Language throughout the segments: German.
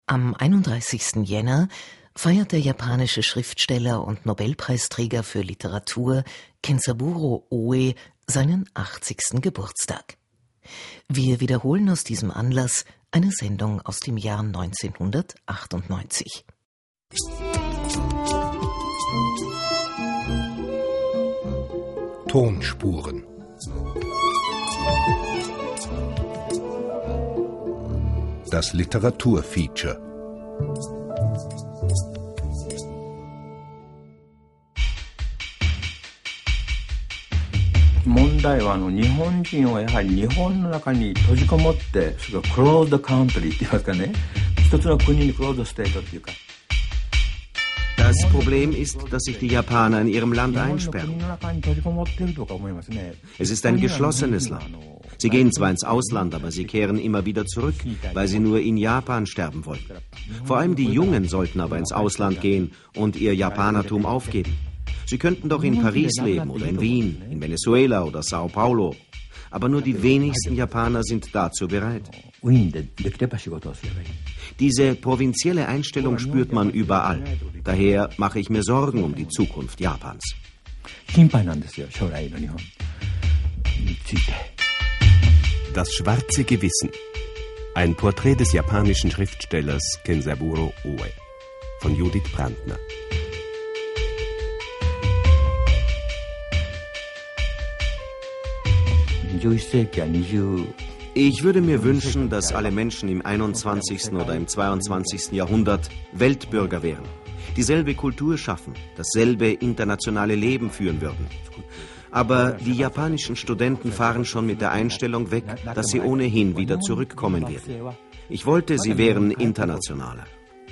Am 31. Jänner feiert der japanische Schriftsteller und Nobelpreisträger für Literatur Kenzaburo Oe seinen 80. Geburtstag. Wir wiederholen aus diesem Anlass eine Sendung aus dem Jahr 1998. Tonspuren. Das Literaturfeature. Das Problem ist, dass sich die Japaner in ihrem Land einsperren. Es ist ein geschlossenes Land. Sie gehen zwar ins Ausland, aber sie kehren immer wieder zurück, weil sie nur in Japan sterben wollen. Vor allem die Jungen sollten aber ins Ausland gehen und ihr Japanertum aufgeben. Sie könnten doch in Paris leben oder in Wien, in Venezuela oder Sao Paulo. Aber nur die wenigsten Japaner sind dazu bereit. Diese provinzielle Einstellung spürt man überall. Daher mache ich mir Sorgen um die Zukunft Japans. Das schwarze Gewissen. Ein Porträt des japanischen Schriftstellers Kenzaburo Oe von Judith Brandner. Ich würde mir wünschen, dass alle Menschen im 21. oder im 22. Jahrhundert Weltbürger wären, dieselbe Kultur schaffen, dasselbe internationale Leben führen würden. Aber die japanischen Studenten fahren schon mit der Einstellung weg, dass sie ohnehin wieder zurückkommen werden. Ich wollte, sie wären internationaler.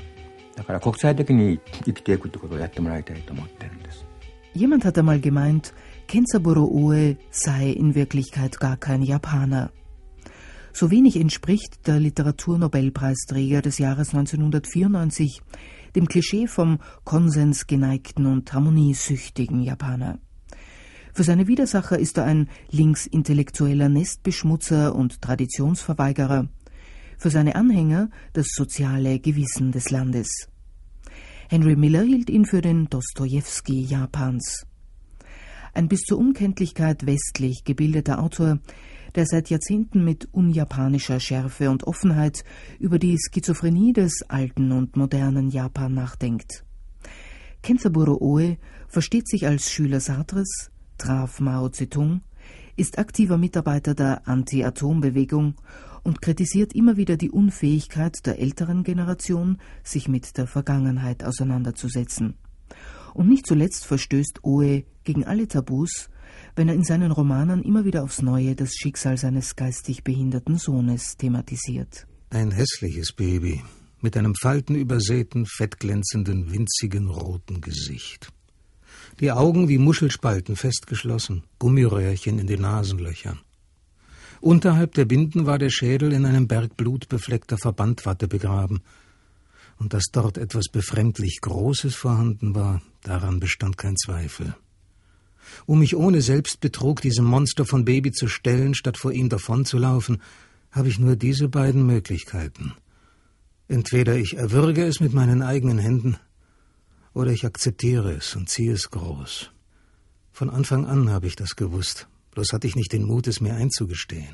Jemand hat einmal gemeint, Kenzaburo Oe sei in Wirklichkeit gar kein Japaner. So wenig entspricht der Literaturnobelpreisträger des Jahres 1994 dem Klischee vom konsensgeneigten und harmoniesüchtigen Japaner. Für seine Widersacher ist er ein linksintellektueller Nestbeschmutzer und Traditionsverweigerer, für seine Anhänger das soziale Gewissen des Landes. Henry Miller hielt ihn für den Dostojewski Japans. Ein bis zur Unkenntlichkeit westlich gebildeter Autor, der seit Jahrzehnten mit unjapanischer Schärfe und Offenheit über die Schizophrenie des alten und modernen Japan nachdenkt. Kenzaburo Oe versteht sich als Schüler Sartres, traf Mao Zedong, ist aktiver Mitarbeiter der Anti-Atom-Bewegung und kritisiert immer wieder die Unfähigkeit der älteren Generation, sich mit der Vergangenheit auseinanderzusetzen. Und nicht zuletzt verstößt Oe gegen alle Tabus, wenn er in seinen Romanen immer wieder aufs Neue das Schicksal seines geistig behinderten Sohnes thematisiert. Ein hässliches Baby mit einem faltenübersäten, fettglänzenden, winzigen, roten Gesicht. Die Augen wie Muschelspalten festgeschlossen, Gummiröhrchen in den Nasenlöchern. Unterhalb der Binden war der Schädel in einem Berg blutbefleckter Verbandwatte begraben. Und dass dort etwas befremdlich Großes vorhanden war, daran bestand kein Zweifel. Um mich ohne Selbstbetrug diesem Monster von Baby zu stellen, statt vor ihm davonzulaufen, habe ich nur diese beiden Möglichkeiten. Entweder ich erwürge es mit meinen eigenen Händen, oder ich akzeptiere es und ziehe es groß. Von Anfang an habe ich das gewusst, bloß hatte ich nicht den Mut, es mir einzugestehen.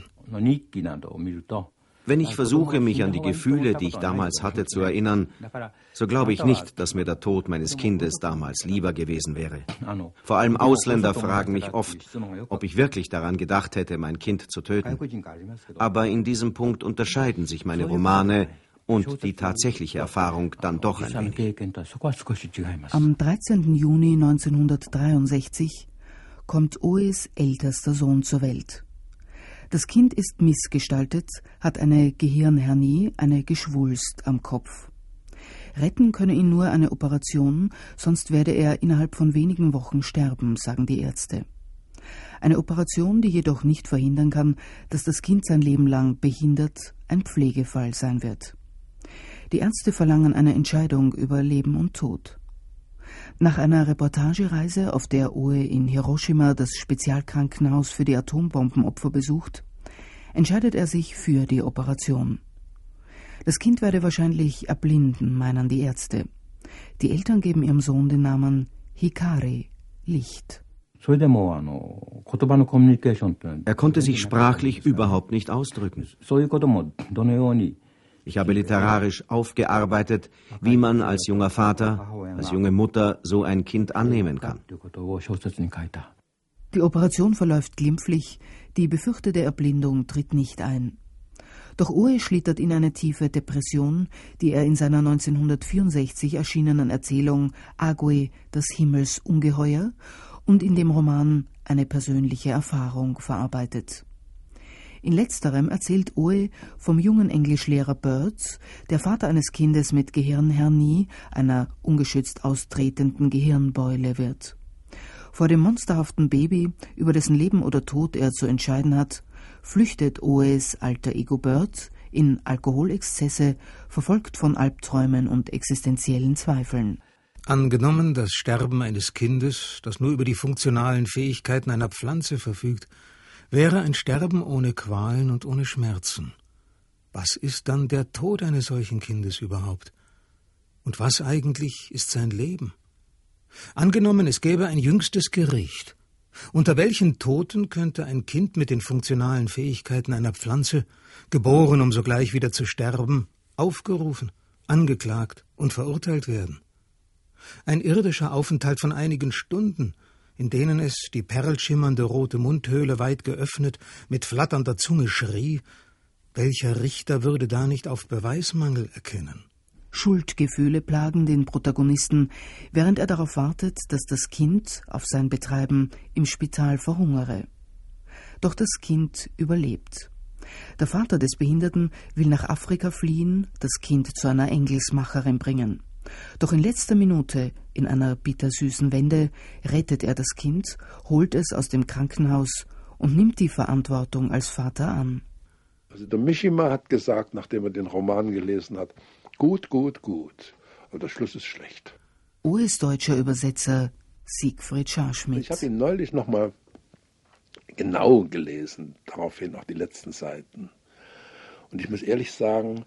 Wenn ich versuche, mich an die Gefühle, die ich damals hatte, zu erinnern, so glaube ich nicht, dass mir der Tod meines Kindes damals lieber gewesen wäre. Vor allem Ausländer fragen mich oft, ob ich wirklich daran gedacht hätte, mein Kind zu töten. Aber in diesem Punkt unterscheiden sich meine Romane und die tatsächliche Erfahrung dann doch ein wenig. Am 13. Juni 1963 kommt Oes ältester Sohn zur Welt. Das Kind ist missgestaltet, hat eine Gehirnhernie, eine Geschwulst am Kopf. Retten könne ihn nur eine Operation, sonst werde er innerhalb von wenigen Wochen sterben, sagen die Ärzte. Eine Operation, die jedoch nicht verhindern kann, dass das Kind sein Leben lang behindert, ein Pflegefall sein wird. Die Ärzte verlangen eine Entscheidung über Leben und Tod. Nach einer Reportagereise, auf der Oe in Hiroshima das Spezialkrankenhaus für die Atombombenopfer besucht, entscheidet er sich für die Operation. Das Kind werde wahrscheinlich erblinden, meinen die Ärzte. Die Eltern geben ihrem Sohn den Namen Hikari, Licht. Er konnte sich sprachlich überhaupt nicht ausdrücken. Ich habe literarisch aufgearbeitet, wie man als junger Vater, als junge Mutter so ein Kind annehmen kann. Die Operation verläuft glimpflich, die befürchtete Erblindung tritt nicht ein. Doch Oe schlittert in eine tiefe Depression, die er in seiner 1964 erschienenen Erzählung Agwe, das Himmelsungeheuer, und in dem Roman Eine persönliche Erfahrung verarbeitet. In letzterem erzählt Oe vom jungen Englischlehrer Birds, der Vater eines Kindes mit Gehirnhernie, einer ungeschützt austretenden Gehirnbeule wird. Vor dem monsterhaften Baby, über dessen Leben oder Tod er zu entscheiden hat, flüchtet Oes alter Ego Birds in Alkoholexzesse, verfolgt von Albträumen und existenziellen Zweifeln. Angenommen, das Sterben eines Kindes, das nur über die funktionalen Fähigkeiten einer Pflanze verfügt, wäre ein Sterben ohne Qualen und ohne Schmerzen. Was ist dann der Tod eines solchen Kindes überhaupt? Und was eigentlich ist sein Leben? Angenommen, es gäbe ein jüngstes Gericht. Unter welchen Toten könnte ein Kind mit den funktionalen Fähigkeiten einer Pflanze, geboren, um sogleich wieder zu sterben, aufgerufen, angeklagt und verurteilt werden? Ein irdischer Aufenthalt von einigen Stunden, in denen es, die perlschimmernde rote Mundhöhle weit geöffnet, mit flatternder Zunge schrie, welcher Richter würde da nicht auf Beweismangel erkennen? Schuldgefühle plagen den Protagonisten, während er darauf wartet, dass das Kind auf sein Betreiben im Spital verhungere. Doch das Kind überlebt. Der Vater des Behinderten will nach Afrika fliehen, das Kind zu einer Engelsmacherin bringen. Doch in letzter Minute, in einer bittersüßen Wende, rettet er das Kind, holt es aus dem Krankenhaus und nimmt die Verantwortung als Vater an. Also der Mishima hat gesagt, nachdem er den Roman gelesen hat, gut, gut, gut, aber der Schluss ist schlecht. Oes deutscher Übersetzer Siegfried Scharschmidt. Ich habe ihn neulich nochmal genau gelesen, daraufhin auch die letzten Seiten. Und ich muss ehrlich sagen,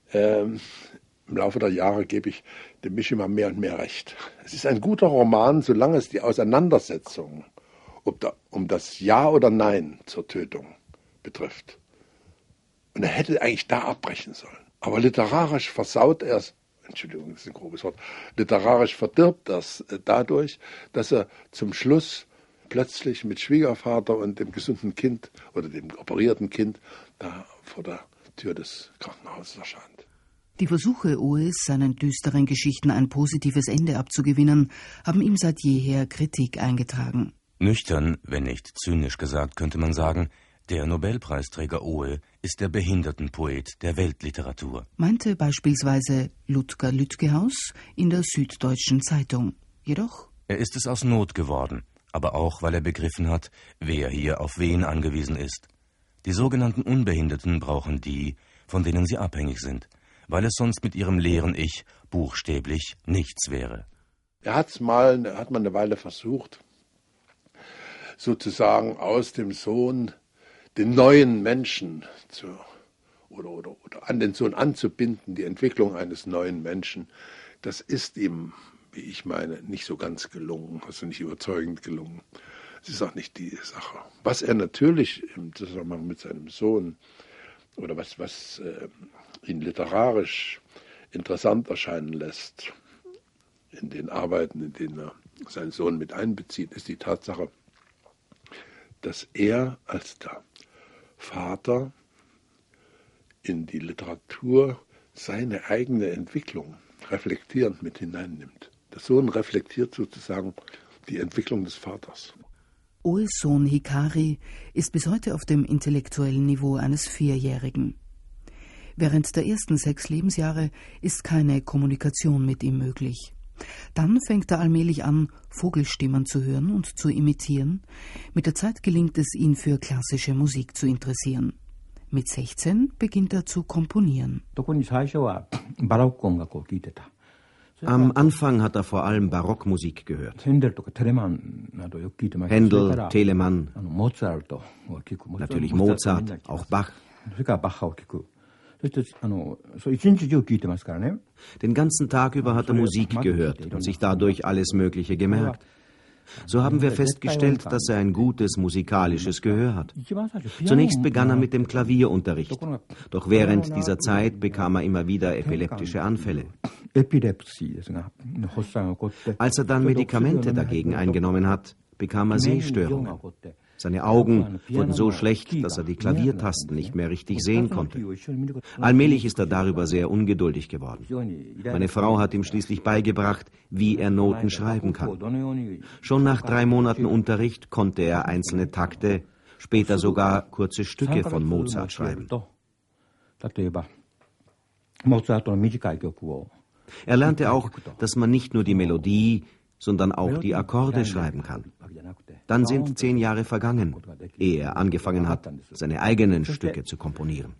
im Laufe der Jahre gebe ich dem Mishima mehr und mehr recht. Es ist ein guter Roman, solange es die Auseinandersetzung um das Ja oder Nein zur Tötung betrifft. Und er hätte eigentlich da abbrechen sollen. Aber literarisch versaut er es, Entschuldigung, das ist ein grobes Wort, literarisch verdirbt das dadurch, dass er zum Schluss plötzlich mit Schwiegervater und dem gesunden Kind oder dem operierten Kind da vor der Tür des Krankenhauses erscheint. Die Versuche Oes, seinen düsteren Geschichten ein positives Ende abzugewinnen, haben ihm seit jeher Kritik eingetragen. Nüchtern, wenn nicht zynisch gesagt, könnte man sagen, der Nobelpreisträger Oe ist der Behindertenpoet der Weltliteratur. Meinte beispielsweise Ludger Lütgehaus in der Süddeutschen Zeitung. Jedoch? Er ist es aus Not geworden, aber auch, weil er begriffen hat, wer hier auf wen angewiesen ist. Die sogenannten Unbehinderten brauchen die, von denen sie abhängig sind, weil es sonst mit ihrem leeren Ich buchstäblich nichts wäre. Er hat man eine Weile versucht, sozusagen aus dem Sohn den neuen Menschen oder an den Sohn anzubinden, die Entwicklung eines neuen Menschen. Das ist ihm, wie ich meine, nicht so ganz gelungen, also nicht überzeugend gelungen. Es ist auch nicht die Sache. Was er natürlich im Zusammenhang mit seinem Sohn oder was ihn literarisch interessant erscheinen lässt, in den Arbeiten, in denen er seinen Sohn mit einbezieht, ist die Tatsache, dass er als der Vater in die Literatur seine eigene Entwicklung reflektierend mit hineinnimmt. Der Sohn reflektiert sozusagen die Entwicklung des Vaters. Oes Sohn Hikari ist bis heute auf dem intellektuellen Niveau eines 4-Jährigen. Während der ersten 6 Lebensjahre ist keine Kommunikation mit ihm möglich. Dann fängt er allmählich an, Vogelstimmen zu hören und zu imitieren. Mit der Zeit gelingt es, ihn für klassische Musik zu interessieren. Mit 16 beginnt er zu komponieren. Am Anfang hat er vor allem Barockmusik gehört. Händel, Telemann, natürlich Mozart, auch Bach. Den ganzen Tag über hat er Musik gehört und sich dadurch alles Mögliche gemerkt. So haben wir festgestellt, dass er ein gutes musikalisches Gehör hat. Zunächst begann er mit dem Klavierunterricht, doch während dieser Zeit bekam er immer wieder epileptische Anfälle. Als er dann Medikamente dagegen eingenommen hat, bekam er Sehstörungen. Seine Augen wurden so schlecht, dass er die Klaviertasten nicht mehr richtig sehen konnte. Allmählich ist er darüber sehr ungeduldig geworden. Meine Frau hat ihm schließlich beigebracht, wie er Noten schreiben kann. Schon nach 3 Monaten Unterricht konnte er einzelne Takte, später sogar kurze Stücke von Mozart schreiben. Er lernte auch, dass man nicht nur die Melodie, sondern auch die Akkorde schreiben kann. Dann sind 10 Jahre vergangen, ehe er angefangen hat, seine eigenen Stücke zu komponieren.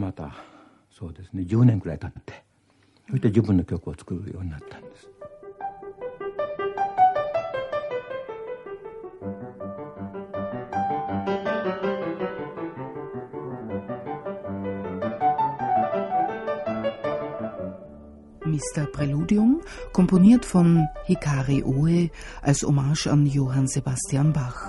Mr. Präludium, komponiert von Hikari Oe als Hommage an Johann Sebastian Bach.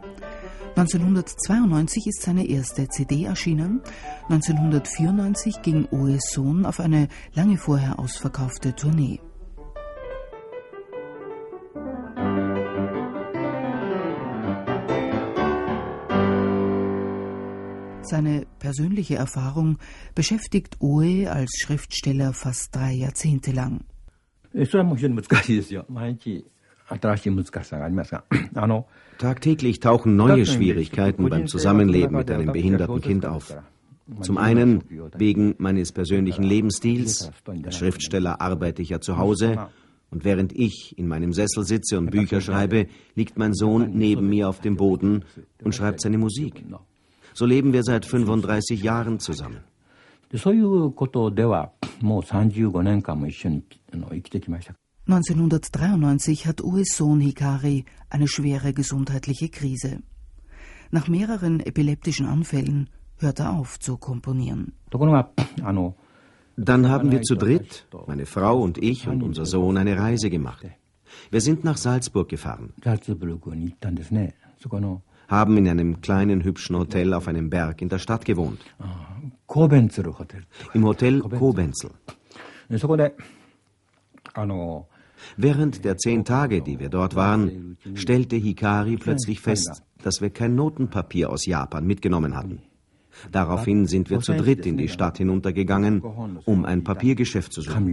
1992 ist seine erste CD erschienen. 1994 ging Oes Sohn auf eine lange vorher ausverkaufte Tournee. Seine persönliche Erfahrung beschäftigt Oe als Schriftsteller fast 3 Jahrzehnte lang. Tagtäglich tauchen neue Schwierigkeiten beim Zusammenleben mit einem behinderten Kind auf. Zum einen wegen meines persönlichen Lebensstils. Als Schriftsteller arbeite ich ja zu Hause. Und während ich in meinem Sessel sitze und Bücher schreibe, liegt mein Sohn neben mir auf dem Boden und schreibt seine Musik. So leben wir seit 35 Jahren zusammen. 1993 hat Oes Sohn Hikari eine schwere gesundheitliche Krise. Nach mehreren epileptischen Anfällen hört er auf zu komponieren. Dann haben wir zu dritt, meine Frau und ich und unser Sohn, eine Reise gemacht. Wir sind nach Salzburg gefahren, haben in einem kleinen, hübschen Hotel auf einem Berg in der Stadt gewohnt. Im Hotel Kobenzl. Während der 10 Tage, die wir dort waren, stellte Hikari plötzlich fest, dass wir kein Notenpapier aus Japan mitgenommen hatten. Daraufhin sind wir zu dritt in die Stadt hinuntergegangen, um ein Papiergeschäft zu suchen.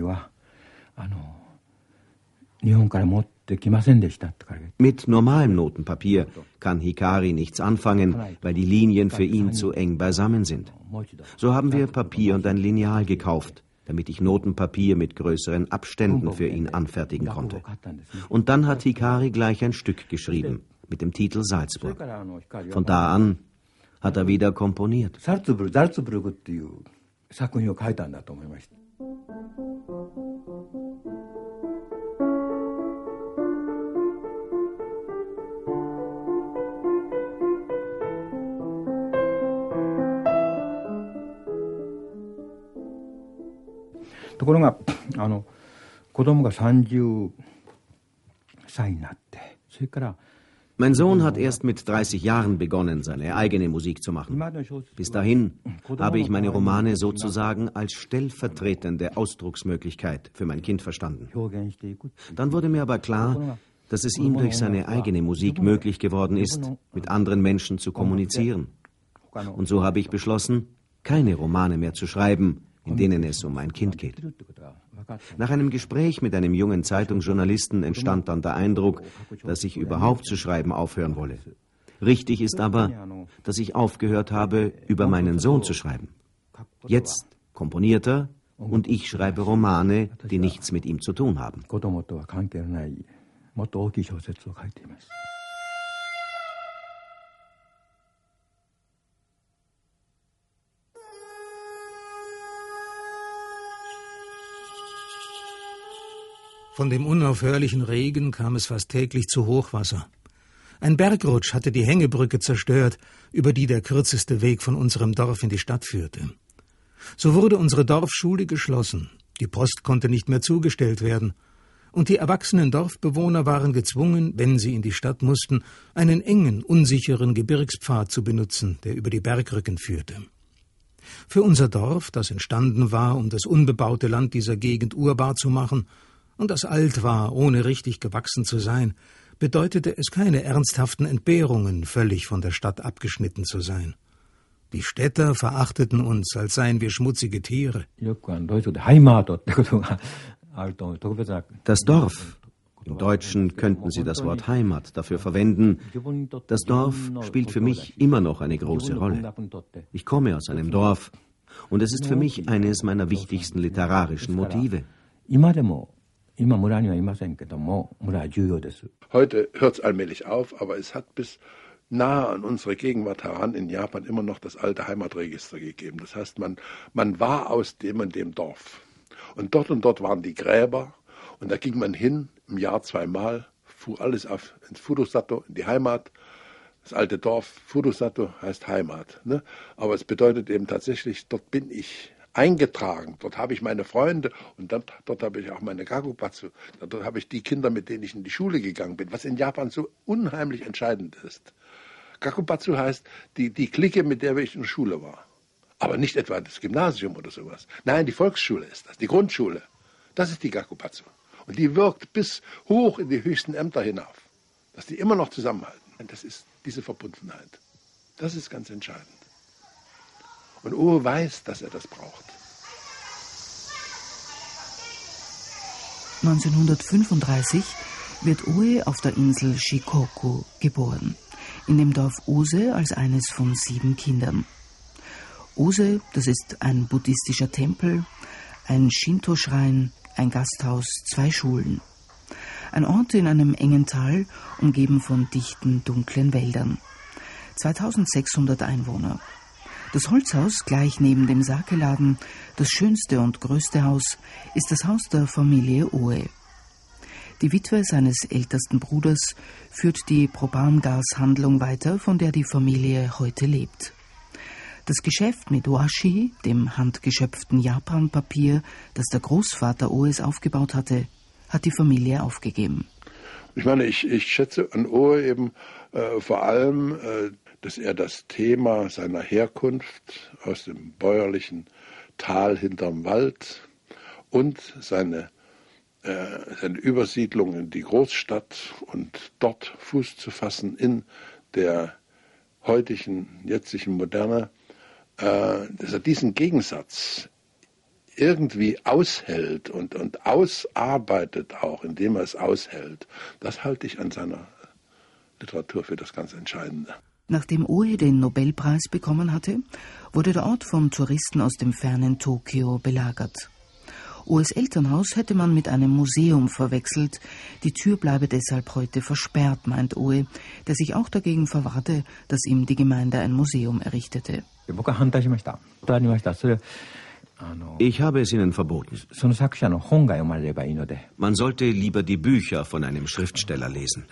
Mit normalem Notenpapier kann Hikari nichts anfangen, weil die Linien für ihn zu eng beisammen sind. So haben wir Papier und ein Lineal gekauft, damit ich Notenpapier mit größeren Abständen für ihn anfertigen konnte. Und dann hat Hikari gleich ein Stück geschrieben, mit dem Titel Salzburg. Von da an hat er wieder komponiert. Mein Sohn hat erst mit 30 Jahren begonnen, seine eigene Musik zu machen. Bis dahin habe ich meine Romane sozusagen als stellvertretende Ausdrucksmöglichkeit für mein Kind verstanden. Dann wurde mir aber klar, dass es ihm durch seine eigene Musik möglich geworden ist, mit anderen Menschen zu kommunizieren. Und so habe ich beschlossen, keine Romane mehr zu schreiben, in denen es um ein Kind geht. Nach einem Gespräch mit einem jungen Zeitungsjournalisten entstand dann der Eindruck, dass ich überhaupt zu schreiben aufhören wolle. Richtig ist aber, dass ich aufgehört habe, über meinen Sohn zu schreiben. Jetzt komponiert er und ich schreibe Romane, die nichts mit ihm zu tun haben. Von dem unaufhörlichen Regen kam es fast täglich zu Hochwasser. Ein Bergrutsch hatte die Hängebrücke zerstört, über die der kürzeste Weg von unserem Dorf in die Stadt führte. So wurde unsere Dorfschule geschlossen, die Post konnte nicht mehr zugestellt werden, und die erwachsenen Dorfbewohner waren gezwungen, wenn sie in die Stadt mussten, einen engen, unsicheren Gebirgspfad zu benutzen, der über die Bergrücken führte. Für unser Dorf, das entstanden war, um das unbebaute Land dieser Gegend urbar zu machen und das alt war, ohne richtig gewachsen zu sein, bedeutete es keine ernsthaften Entbehrungen, völlig von der Stadt abgeschnitten zu sein. Die Städter verachteten uns, als seien wir schmutzige Tiere. Das Dorf, im Deutschen könnten Sie das Wort Heimat dafür verwenden, das Dorf spielt für mich immer noch eine große Rolle. Ich komme aus einem Dorf und es ist für mich eines meiner wichtigsten literarischen Motive. Heute hört es allmählich auf, aber es hat bis nahe an unsere Gegenwart heran in Japan immer noch das alte Heimatregister gegeben. Das heißt, man war aus dem und dem Dorf. Und dort waren die Gräber und da ging man hin, im Jahr 2-mal, fuhr alles ins Furusato, in die Heimat. Das alte Dorf, Furusato, heißt Heimat. Ne? Aber es bedeutet eben tatsächlich, dort bin ich eingetragen, dort habe ich meine Freunde und dort habe ich auch meine Gakubatsu. Dort habe ich die Kinder, mit denen ich in die Schule gegangen bin, was in Japan so unheimlich entscheidend ist. Gakubatsu heißt die Clique, mit der ich in der Schule war. Aber nicht etwa das Gymnasium oder sowas. Nein, die Volksschule ist das, die Grundschule. Das ist die Gakubatsu. Und die wirkt bis hoch in die höchsten Ämter hinauf. Dass die immer noch zusammenhalten. Und das ist diese Verbundenheit. Das ist ganz entscheidend. Und Oe weiß, dass er das braucht. 1935 wird Oe auf der Insel Shikoku geboren, in dem Dorf Ose als eines von 7 Kindern. Ose, das ist ein buddhistischer Tempel, ein Shinto-Schrein, ein Gasthaus, 2 Schulen. Ein Ort in einem engen Tal, umgeben von dichten, dunklen Wäldern. 2600 Einwohner. Das Holzhaus, gleich neben dem Sake-Laden, das schönste und größte Haus, ist das Haus der Familie Oe. Die Witwe seines ältesten Bruders führt die Propangashandlung weiter, von der die Familie heute lebt. Das Geschäft mit Washi, dem handgeschöpften Japanpapier, das der Großvater Oes aufgebaut hatte, hat die Familie aufgegeben. Ich meine, ich schätze an Oe eben vor allem, dass er das Thema seiner Herkunft aus dem bäuerlichen Tal hinterm Wald und seine Übersiedlung in die Großstadt und dort Fuß zu fassen in der jetzigen Moderne, dass er diesen Gegensatz irgendwie aushält und ausarbeitet auch, indem er es aushält. Das halte ich an seiner Literatur für das ganz Entscheidende. Nachdem Oe den Nobelpreis bekommen hatte, wurde der Ort von Touristen aus dem fernen Tokio belagert. Oes Elternhaus hätte man mit einem Museum verwechselt. Die Tür bleibe deshalb heute versperrt, meint Oe, der sich auch dagegen verwahrte, dass ihm die Gemeinde ein Museum errichtete. Ich habe es ihnen verboten. Man sollte lieber die Bücher von einem Schriftsteller lesen.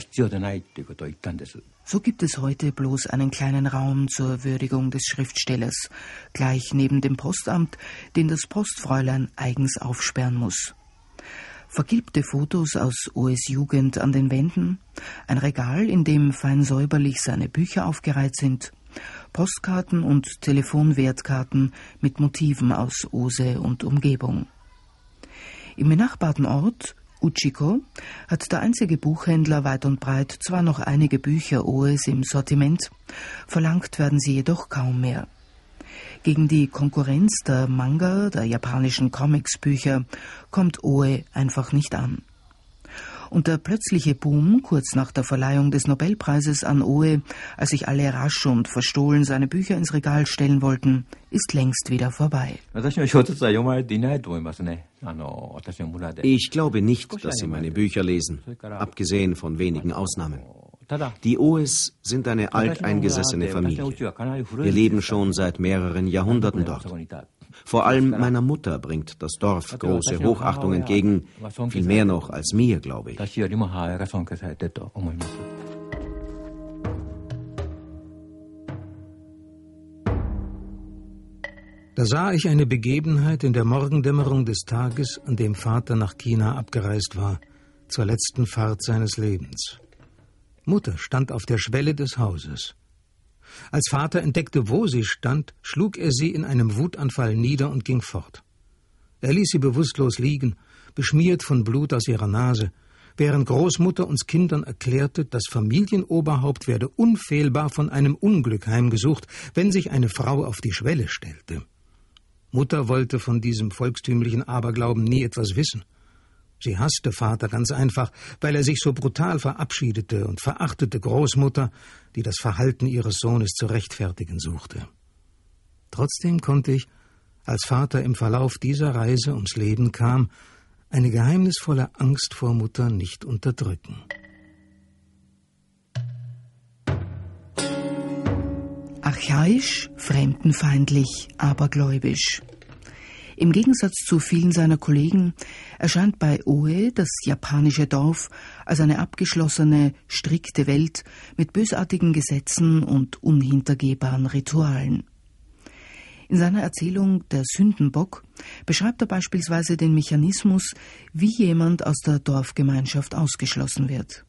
So gibt es heute bloß einen kleinen Raum zur Würdigung des Schriftstellers, gleich neben dem Postamt, den das Postfräulein eigens aufsperren muss. Vergilbte Fotos aus Oes Jugend an den Wänden, ein Regal, in dem fein säuberlich seine Bücher aufgereiht sind, Postkarten und Telefonwertkarten mit Motiven aus Ose und Umgebung. Im benachbarten Ort, Uchiko, hat der einzige Buchhändler weit und breit zwar noch einige Bücher Oes im Sortiment, verlangt werden sie jedoch kaum mehr. Gegen die Konkurrenz der Manga, der japanischen Comics-Bücher, kommt Oe einfach nicht an. Und der plötzliche Boom kurz nach der Verleihung des Nobelpreises an Oe, als sich alle rasch und verstohlen seine Bücher ins Regal stellen wollten, ist längst wieder vorbei. Ich glaube nicht, dass sie meine Bücher lesen, abgesehen von wenigen Ausnahmen. Die Oes sind eine alteingesessene Familie. Wir leben schon seit mehreren Jahrhunderten dort. Vor allem meiner Mutter bringt das Dorf große Hochachtung entgegen, viel mehr noch als mir, glaube ich. Da sah ich eine Begebenheit in der Morgendämmerung des Tages, an dem Vater nach China abgereist war, zur letzten Fahrt seines Lebens. Mutter stand auf der Schwelle des Hauses. Als Vater entdeckte, wo sie stand, schlug er sie in einem Wutanfall nieder und ging fort. Er ließ sie bewusstlos liegen, beschmiert von Blut aus ihrer Nase, während Großmutter uns Kindern erklärte, das Familienoberhaupt werde unfehlbar von einem Unglück heimgesucht, wenn sich eine Frau auf die Schwelle stellte. Mutter wollte von diesem volkstümlichen Aberglauben nie etwas wissen. Sie hasste Vater ganz einfach, weil er sich so brutal verabschiedete und verachtete Großmutter, die das Verhalten ihres Sohnes zu rechtfertigen suchte. Trotzdem konnte ich, als Vater im Verlauf dieser Reise ums Leben kam, eine geheimnisvolle Angst vor Mutter nicht unterdrücken. Archaisch, fremdenfeindlich, abergläubisch. Im Gegensatz zu vielen seiner Kollegen erscheint bei Oe das japanische Dorf als eine abgeschlossene, strikte Welt mit bösartigen Gesetzen und unhintergehbaren Ritualen. In seiner Erzählung Der Sündenbock beschreibt er beispielsweise den Mechanismus, wie jemand aus der Dorfgemeinschaft ausgeschlossen wird.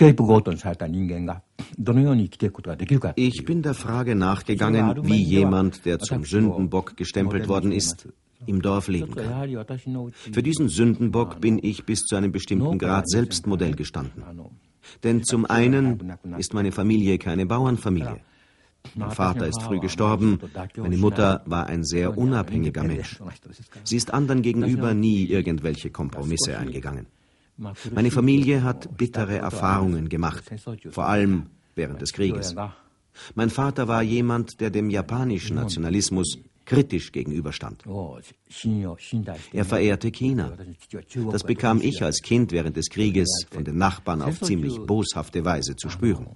Ich bin der Frage nachgegangen, wie jemand, der zum Sündenbock gestempelt worden ist, im Dorf leben kann. Für diesen Sündenbock bin ich bis zu einem bestimmten Grad selbst Modell gestanden. Denn zum einen ist meine Familie keine Bauernfamilie. Mein Vater ist früh gestorben, meine Mutter war ein sehr unabhängiger Mensch. Sie ist anderen gegenüber nie irgendwelche Kompromisse eingegangen. Meine Familie hat bittere Erfahrungen gemacht, vor allem während des Krieges. Mein Vater war jemand, der dem japanischen Nationalismus kritisch gegenüberstand. Er verehrte China. Das bekam ich als Kind während des Krieges von den Nachbarn auf ziemlich boshafte Weise zu spüren.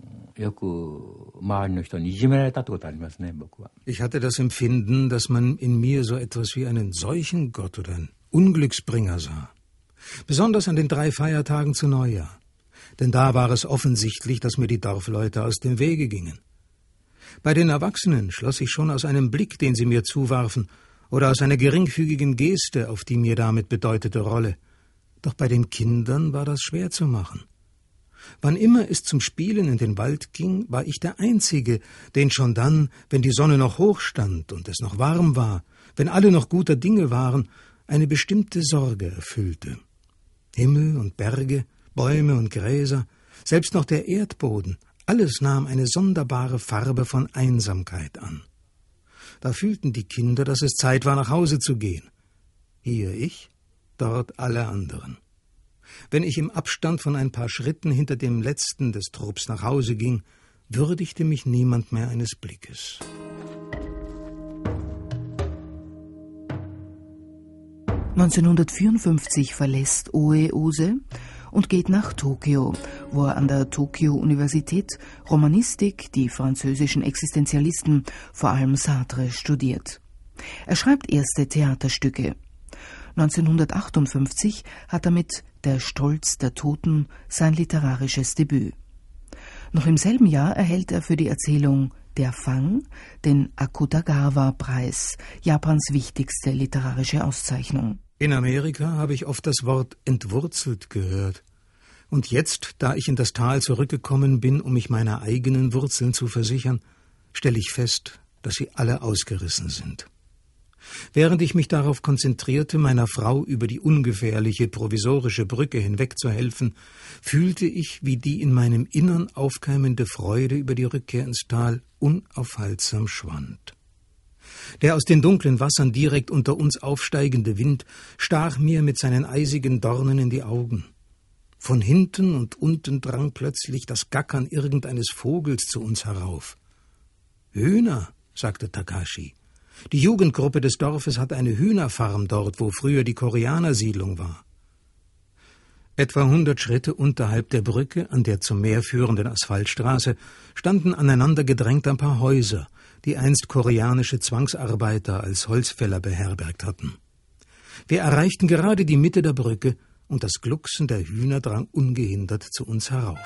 Ich hatte das Empfinden, dass man in mir so etwas wie einen Seuchengott oder einen Unglücksbringer sah. Besonders an den 3 Feiertagen zu Neujahr. Denn da war es offensichtlich, dass mir die Dorfleute aus dem Wege gingen. Bei den Erwachsenen schloss ich schon aus einem Blick, den sie mir zuwarfen, oder aus einer geringfügigen Geste, auf die mir damit bedeutete Rolle. Doch bei den Kindern war das schwer zu machen. Wann immer es zum Spielen in den Wald ging, war ich der Einzige, den schon dann, wenn die Sonne noch hoch stand und es noch warm war, wenn alle noch guter Dinge waren, eine bestimmte Sorge erfüllte. Himmel und Berge, Bäume und Gräser, selbst noch der Erdboden, alles nahm eine sonderbare Farbe von Einsamkeit an. Da fühlten die Kinder, dass es Zeit war, nach Hause zu gehen. Hier ich, dort alle anderen. Wenn ich im Abstand von ein paar Schritten hinter dem letzten des Trupps nach Hause ging, würdigte mich niemand mehr eines Blickes. (1954) verlässt Oe Ose und geht nach Tokio, wo er an der Tokio-Universität Romanistik, die französischen Existenzialisten, vor allem Sartre, studiert. Er schreibt erste Theaterstücke. 1958 hat er mit Der Stolz der Toten sein literarisches Debüt. Noch im selben Jahr erhält er für die Erzählung Der Fang den Akutagawa-Preis, Japans wichtigste literarische Auszeichnung. In Amerika habe ich oft das Wort entwurzelt gehört. Und jetzt, da ich in das Tal zurückgekommen bin, um mich meiner eigenen Wurzeln zu versichern, stelle ich fest, dass sie alle ausgerissen sind. Während ich mich darauf konzentrierte, meiner Frau über die ungefährliche provisorische Brücke hinwegzuhelfen, fühlte ich, wie die in meinem Innern aufkeimende Freude über die Rückkehr ins Tal unaufhaltsam schwand. Der aus den dunklen Wassern direkt unter uns aufsteigende Wind stach mir mit seinen eisigen Dornen in die Augen. Von hinten und unten drang plötzlich das Gackern irgendeines Vogels zu uns herauf. »Hühner«, sagte Takashi. Die Jugendgruppe des Dorfes hatte eine Hühnerfarm dort, wo früher die Koreanersiedlung war. Etwa 100 Schritte unterhalb der Brücke, an der zum Meer führenden Asphaltstraße, standen aneinander gedrängt ein paar Häuser, die einst koreanische Zwangsarbeiter als Holzfäller beherbergt hatten. Wir erreichten gerade die Mitte der Brücke, und das Glucksen der Hühner drang ungehindert zu uns herauf.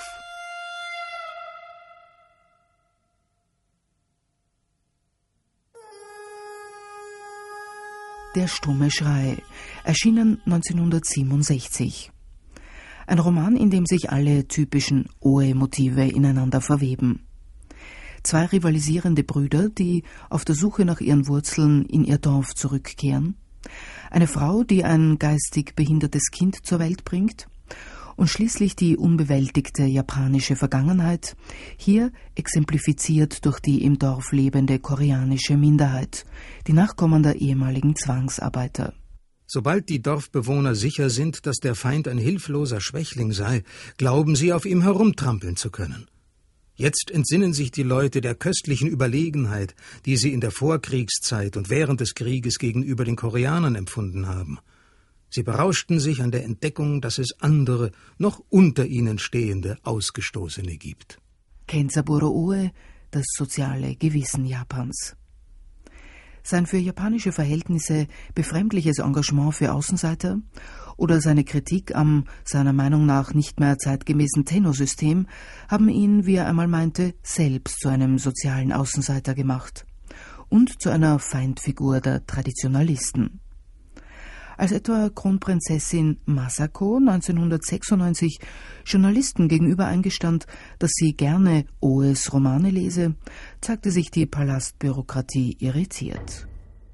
Der stumme Schrei, erschienen 1967. Ein Roman, in dem sich alle typischen Oe-Motive ineinander verweben. Zwei rivalisierende Brüder, die auf der Suche nach ihren Wurzeln in ihr Dorf zurückkehren. Eine Frau, die ein geistig behindertes Kind zur Welt bringt. Und schließlich die unbewältigte japanische Vergangenheit, hier exemplifiziert durch die im Dorf lebende koreanische Minderheit, die Nachkommen der ehemaligen Zwangsarbeiter. Sobald die Dorfbewohner sicher sind, dass der Feind ein hilfloser Schwächling sei, glauben sie, auf ihm herumtrampeln zu können. Jetzt entsinnen sich die Leute der köstlichen Überlegenheit, die sie in der Vorkriegszeit und während des Krieges gegenüber den Koreanern empfunden haben. Sie berauschten sich an der Entdeckung, dass es andere, noch unter ihnen stehende Ausgestoßene gibt. Kenzaburo Oe, das soziale Gewissen Japans. Sein für japanische Verhältnisse befremdliches Engagement für Außenseiter oder seine Kritik am, seiner Meinung nach nicht mehr zeitgemäßen Tenno-System haben ihn, wie er einmal meinte, selbst zu einem sozialen Außenseiter gemacht und zu einer Feindfigur der Traditionalisten. Als etwa Kronprinzessin Masako 1996 Journalisten gegenüber eingestand, dass sie gerne Oes Romane lese, zeigte sich die Palastbürokratie irritiert.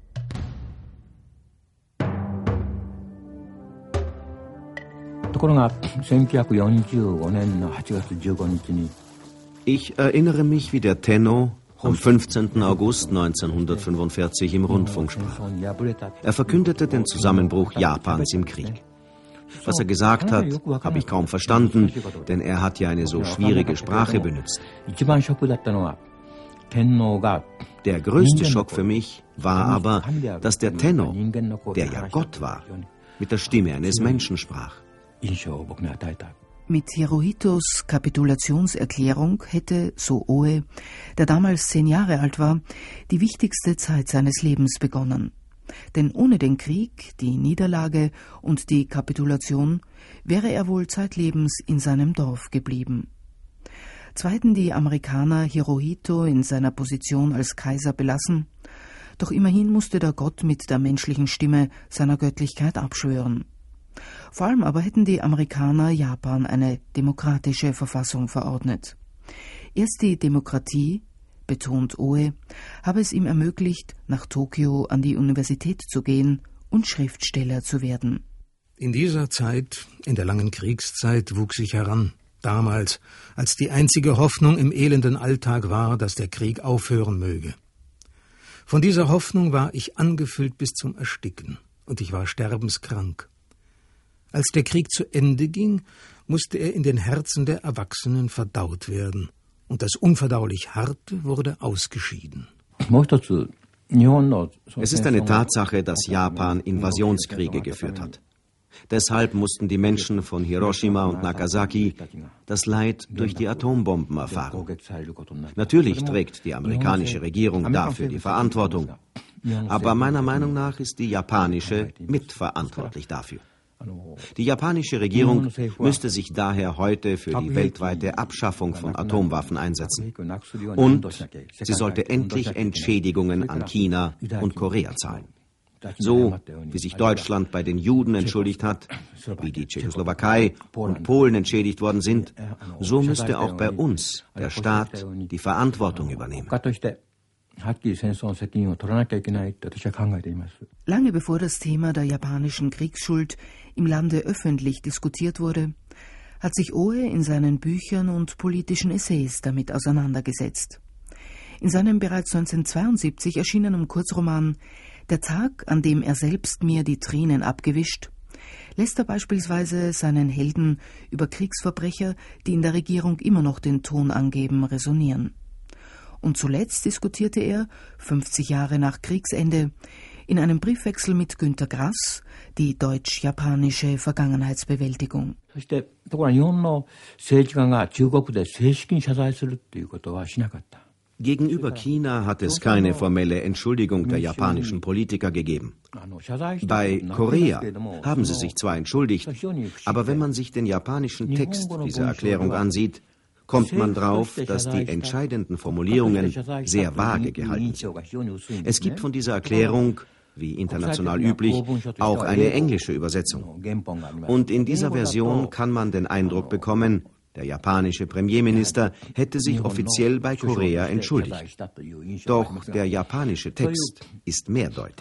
Ich erinnere mich, wie der Tenno am 15. August 1945 im Rundfunk sprach. Er verkündete den Zusammenbruch Japans im Krieg. Was er gesagt hat, habe ich kaum verstanden, denn er hat ja eine so schwierige Sprache benutzt. Der größte Schock für mich war aber, dass der Tenno, der ja Gott war, mit der Stimme eines Menschen sprach. Mit Hirohitos Kapitulationserklärung hätte, so Oe, der damals 10 Jahre alt war, die wichtigste Zeit seines Lebens begonnen. Denn ohne den Krieg, die Niederlage und die Kapitulation wäre er wohl zeitlebens in seinem Dorf geblieben. Zwar hätten die Amerikaner Hirohito in seiner Position als Kaiser belassen, doch immerhin musste der Gott mit der menschlichen Stimme seiner Göttlichkeit abschwören. Vor allem aber hätten die Amerikaner Japan eine demokratische Verfassung verordnet. Erst die Demokratie, betont Oe, habe es ihm ermöglicht, nach Tokio an die Universität zu gehen und Schriftsteller zu werden. In dieser Zeit, in der langen Kriegszeit, wuchs ich heran. Damals, als die einzige Hoffnung im elenden Alltag war, dass der Krieg aufhören möge. Von dieser Hoffnung war ich angefüllt bis zum Ersticken, und ich war sterbenskrank. Als der Krieg zu Ende ging, musste er in den Herzen der Erwachsenen verdaut werden, und das unverdaulich Harte wurde ausgeschieden. Es ist eine Tatsache, dass Japan Invasionskriege geführt hat. Deshalb mussten die Menschen von Hiroshima und Nagasaki das Leid durch die Atombomben erfahren. Natürlich trägt die amerikanische Regierung dafür die Verantwortung, aber meiner Meinung nach ist die japanische mitverantwortlich dafür. Die japanische Regierung müsste sich daher heute für die weltweite Abschaffung von Atomwaffen einsetzen. Und sie sollte endlich Entschädigungen an China und Korea zahlen. So wie sich Deutschland bei den Juden entschuldigt hat, wie die Tschechoslowakei und Polen entschädigt worden sind, so müsste auch bei uns der Staat die Verantwortung übernehmen. Lange bevor das Thema der japanischen Kriegsschuld im Lande öffentlich diskutiert wurde, hat sich Oe in seinen Büchern und politischen Essays damit auseinandergesetzt. In seinem bereits 1972 erschienenen Kurzroman »Der Tag, an dem er selbst mir die Tränen abgewischt« lässt er beispielsweise seinen Helden über Kriegsverbrecher, die in der Regierung immer noch den Ton angeben, resonieren. Und zuletzt diskutierte er, 50 Jahre nach Kriegsende, in einem Briefwechsel mit Günter Grass die deutsch-japanische Vergangenheitsbewältigung. Gegenüber China hat es keine formelle Entschuldigung der japanischen Politiker gegeben. Bei Korea haben sie sich zwar entschuldigt, aber wenn man sich den japanischen Text dieser Erklärung ansieht, kommt man drauf, dass die entscheidenden Formulierungen sehr vage gehalten sind. Es gibt von dieser Erklärung wie international üblich, auch eine englische Übersetzung. Und in dieser Version kann man den Eindruck bekommen, der japanische Premierminister hätte sich offiziell bei Korea entschuldigt. Doch der japanische Text ist mehrdeutig.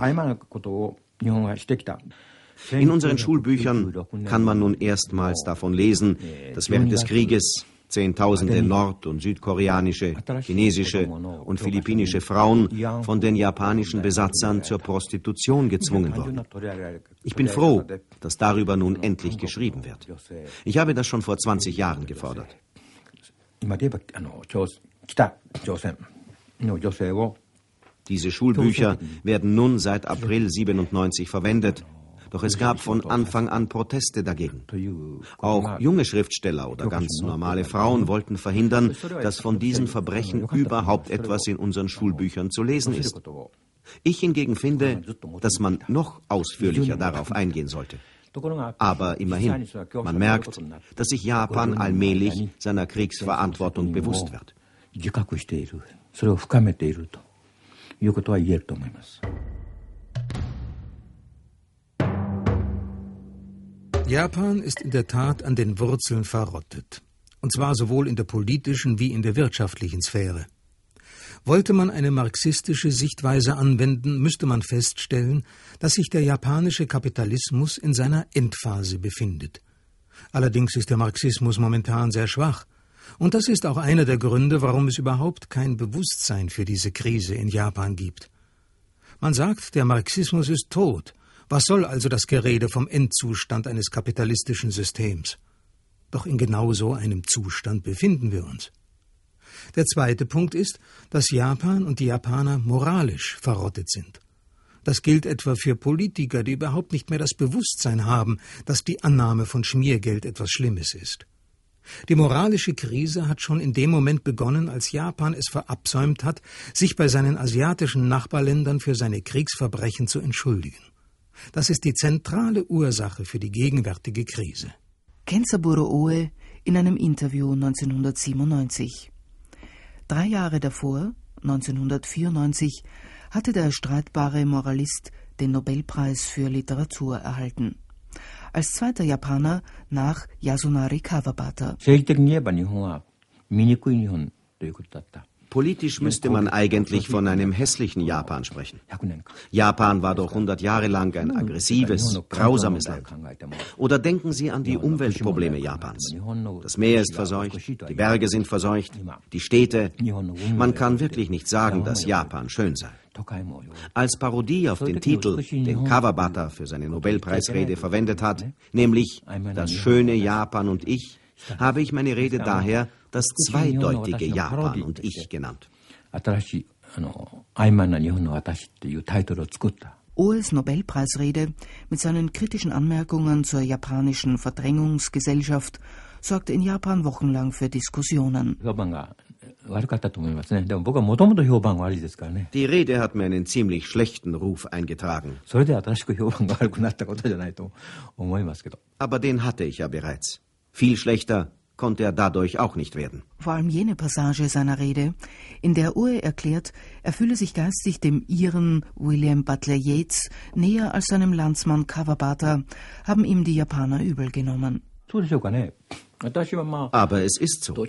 In unseren Schulbüchern kann man nun erstmals davon lesen, dass während des Krieges Zehntausende nord- und südkoreanische, chinesische und philippinische Frauen von den japanischen Besatzern zur Prostitution gezwungen wurden. Ich bin froh, dass darüber nun endlich geschrieben wird. Ich habe das schon vor 20 Jahren gefordert. Diese Schulbücher werden nun seit April 97 verwendet. Doch es gab von Anfang an Proteste dagegen. Auch junge Schriftsteller oder ganz normale Frauen wollten verhindern, dass von diesen Verbrechen überhaupt etwas in unseren Schulbüchern zu lesen ist. Ich hingegen finde, dass man noch ausführlicher darauf eingehen sollte. Aber immerhin, man merkt, dass sich Japan allmählich seiner Kriegsverantwortung bewusst wird. Japan ist in der Tat an den Wurzeln verrottet. Und zwar sowohl in der politischen wie in der wirtschaftlichen Sphäre. Wollte man eine marxistische Sichtweise anwenden, müsste man feststellen, dass sich der japanische Kapitalismus in seiner Endphase befindet. Allerdings ist der Marxismus momentan sehr schwach. Und das ist auch einer der Gründe, warum es überhaupt kein Bewusstsein für diese Krise in Japan gibt. Man sagt, der Marxismus ist tot. Was soll also das Gerede vom Endzustand eines kapitalistischen Systems? Doch in genau so einem Zustand befinden wir uns. Der zweite Punkt ist, dass Japan und die Japaner moralisch verrottet sind. Das gilt etwa für Politiker, die überhaupt nicht mehr das Bewusstsein haben, dass die Annahme von Schmiergeld etwas Schlimmes ist. Die moralische Krise hat schon in dem Moment begonnen, als Japan es verabsäumt hat, sich bei seinen asiatischen Nachbarländern für seine Kriegsverbrechen zu entschuldigen. Das ist die zentrale Ursache für die gegenwärtige Krise. Kenzaburo Oe in einem Interview 1997. 3 Jahre davor, 1994, hatte der streitbare Moralist den Nobelpreis für Literatur erhalten. Als zweiter Japaner nach Yasunari Kawabata. Politisch müsste man eigentlich von einem hässlichen Japan sprechen. Japan war doch 100 Jahre lang ein aggressives, grausames Land. Oder denken Sie an die Umweltprobleme Japans. Das Meer ist verseucht, die Berge sind verseucht, die Städte. Man kann wirklich nicht sagen, dass Japan schön sei. Als Parodie auf den Titel, den Kawabata für seine Nobelpreisrede verwendet hat, nämlich Das schöne Japan und ich, habe ich meine Rede daher das zweideutige Japan und ich genannt. Oes Nobelpreisrede mit seinen kritischen Anmerkungen zur japanischen Verdrängungsgesellschaft sorgte in Japan wochenlang für Diskussionen. Die Rede hat mir einen ziemlich schlechten Ruf eingetragen. Aber den hatte ich ja bereits. Viel schlechter konnte er dadurch auch nicht werden. Vor allem jene Passage seiner Rede, in der Oe erklärt, er fühle sich geistig dem Iren William Butler Yeats näher als seinem Landsmann Kawabata, haben ihm die Japaner übel genommen. Aber es ist so.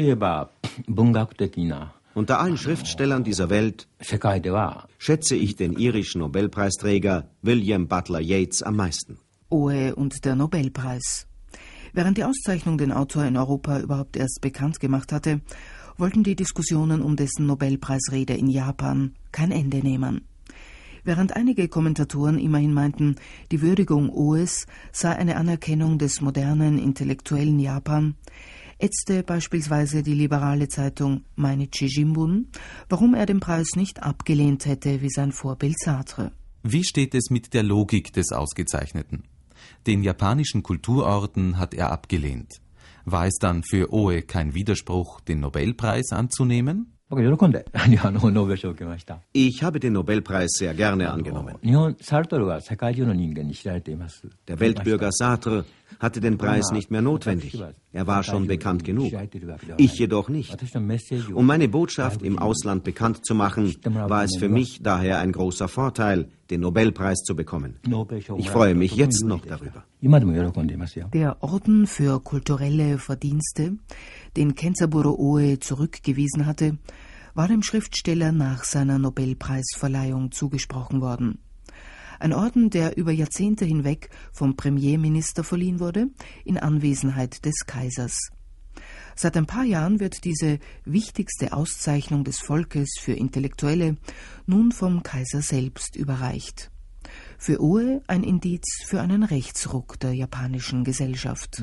Unter allen Schriftstellern dieser Welt schätze ich den irischen Nobelpreisträger William Butler Yeats am meisten. Oe und der Nobelpreis. Während die Auszeichnung den Autor in Europa überhaupt erst bekannt gemacht hatte, wollten die Diskussionen um dessen Nobelpreisrede in Japan kein Ende nehmen. Während einige Kommentatoren immerhin meinten, die Würdigung Oes sei eine Anerkennung des modernen, intellektuellen Japan, ätzte beispielsweise die liberale Zeitung Mainichi Shimbun, warum er den Preis nicht abgelehnt hätte wie sein Vorbild Sartre. Wie steht es mit der Logik des Ausgezeichneten? Den japanischen Kulturorden hat er abgelehnt. War es dann für Oe kein Widerspruch, den Nobelpreis anzunehmen? Ich habe den Nobelpreis sehr gerne angenommen. Der Weltbürger Sartre hatte den Preis nicht mehr notwendig. Er war schon bekannt genug. Ich jedoch nicht. Um meine Botschaft im Ausland bekannt zu machen, war es für mich daher ein großer Vorteil, den Nobelpreis zu bekommen. Ich freue mich jetzt noch darüber. Der Orden für kulturelle Verdienste, den Kenzaburo Oe zurückgewiesen hatte, war dem Schriftsteller nach seiner Nobelpreisverleihung zugesprochen worden. Ein Orden, der über Jahrzehnte hinweg vom Premierminister verliehen wurde, in Anwesenheit des Kaisers. Seit ein paar Jahren wird diese wichtigste Auszeichnung des Volkes für Intellektuelle nun vom Kaiser selbst überreicht. Für Oe ein Indiz für einen Rechtsruck der japanischen Gesellschaft.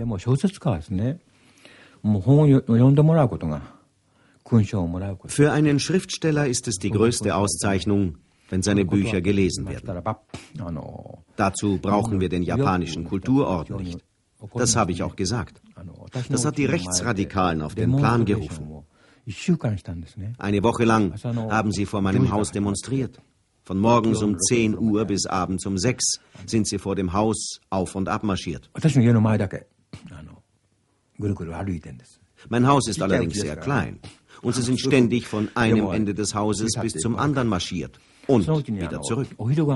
Für einen Schriftsteller ist es die größte Auszeichnung, wenn seine Bücher gelesen werden. Dazu brauchen wir den japanischen Kulturorden nicht. Das habe ich auch gesagt. Das hat die Rechtsradikalen auf den Plan gerufen. Eine Woche lang haben sie vor meinem Haus demonstriert. Von morgens um 10 Uhr bis abends um 6 sind sie vor dem Haus auf und ab marschiert. Mein Haus ist allerdings sehr klein und sie sind ständig von einem Ende des Hauses bis zum anderen marschiert und wieder zurück.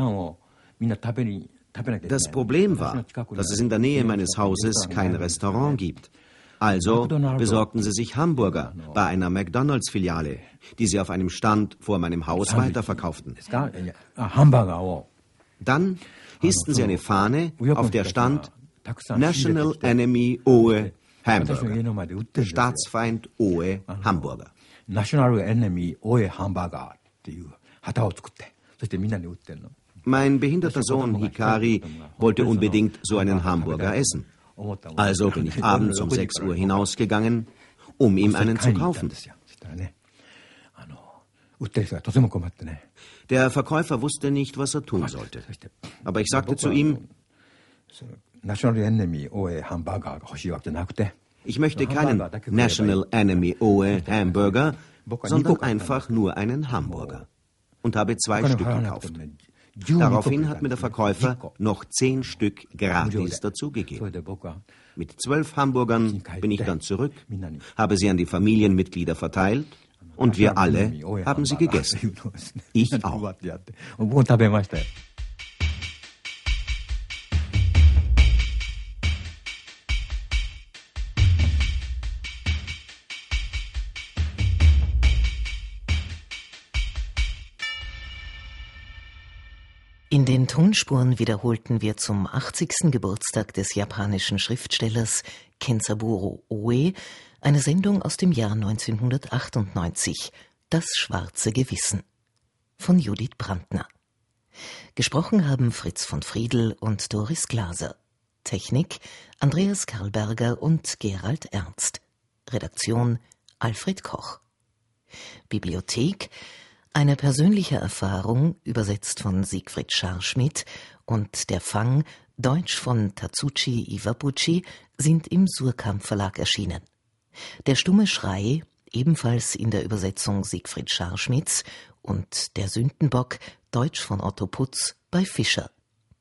Das Problem war, dass es in der Nähe meines Hauses kein Restaurant gibt. Also besorgten sie sich Hamburger bei einer McDonalds-Filiale, die sie auf einem Stand vor meinem Haus weiterverkauften. Dann hissten sie eine Fahne, auf der stand National Enemy Oe Hamburger, Staatsfeind Oe Hamburger. Mein behinderter Sohn Hikari wollte unbedingt so einen Hamburger essen. Also bin ich abends um 6 Uhr hinausgegangen, um ihm einen zu kaufen. Der Verkäufer wusste nicht, was er tun sollte. Aber ich sagte zu ihm, ich möchte keinen National Enemy Oe Hamburger, sondern einfach nur einen Hamburger. Und habe 2 Stück gekauft. Daraufhin hat mir der Verkäufer noch 10 Stück gratis dazugegeben. Mit 12 Hamburgern bin ich dann zurück, habe sie an die Familienmitglieder verteilt und wir alle haben sie gegessen. Ich auch. In den Tonspuren wiederholten wir zum 80. Geburtstag des japanischen Schriftstellers Kenzaburo Oe eine Sendung aus dem Jahr 1998, Das schwarze Gewissen, von Judith Brandner. Gesprochen haben Fritz von Friedl und Doris Glaser. Technik Andreas Karlberger und Gerald Ernst. Redaktion Alfred Koch. Bibliothek eine persönliche Erfahrung, übersetzt von Siegfried Scharschmidt, und Der Fang, Deutsch von Tatsuchi Iwabuchi, sind im Surkamp Verlag erschienen. Der stumme Schrei, ebenfalls in der Übersetzung Siegfried Scharschmidts, und Der Sündenbock, Deutsch von Otto Putz, bei Fischer.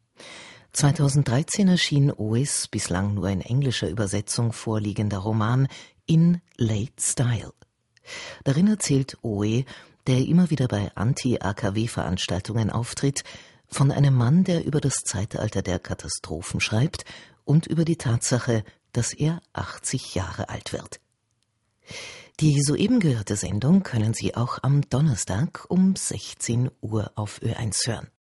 2013 erschien Oes bislang nur in englischer Übersetzung vorliegender Roman In Late Style. Darin erzählt Oe, der immer wieder bei Anti-AKW-Veranstaltungen auftritt, von einem Mann, der über das Zeitalter der Katastrophen schreibt und über die Tatsache, dass er 80 Jahre alt wird. Die soeben gehörte Sendung können Sie auch am Donnerstag um 16 Uhr auf Ö1 hören.